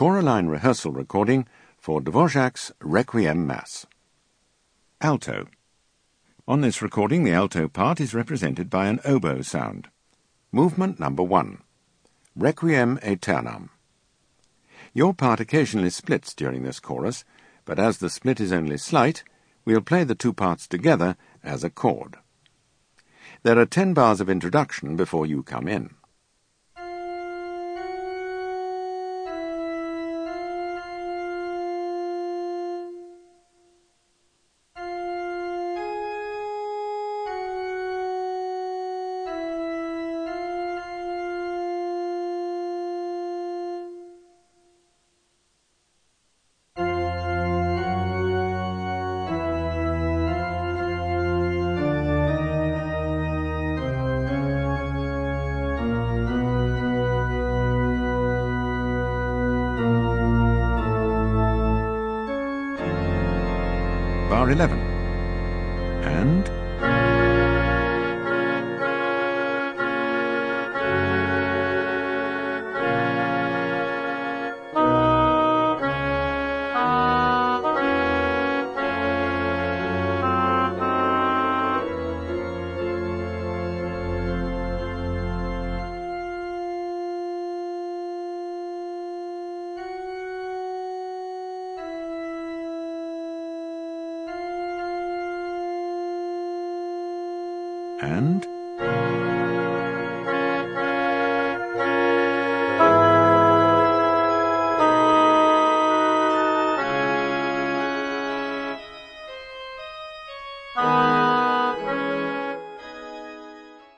Choraline rehearsal recording for Dvorak's Requiem Mass. Alto. On this recording, the alto part is represented by an oboe sound. Movement number 1. Requiem Aeternam. Your part occasionally splits during this chorus, but as the split is only slight, we'll play the two parts together as a chord. There are 10 bars of introduction before you come in. Bar 11. And and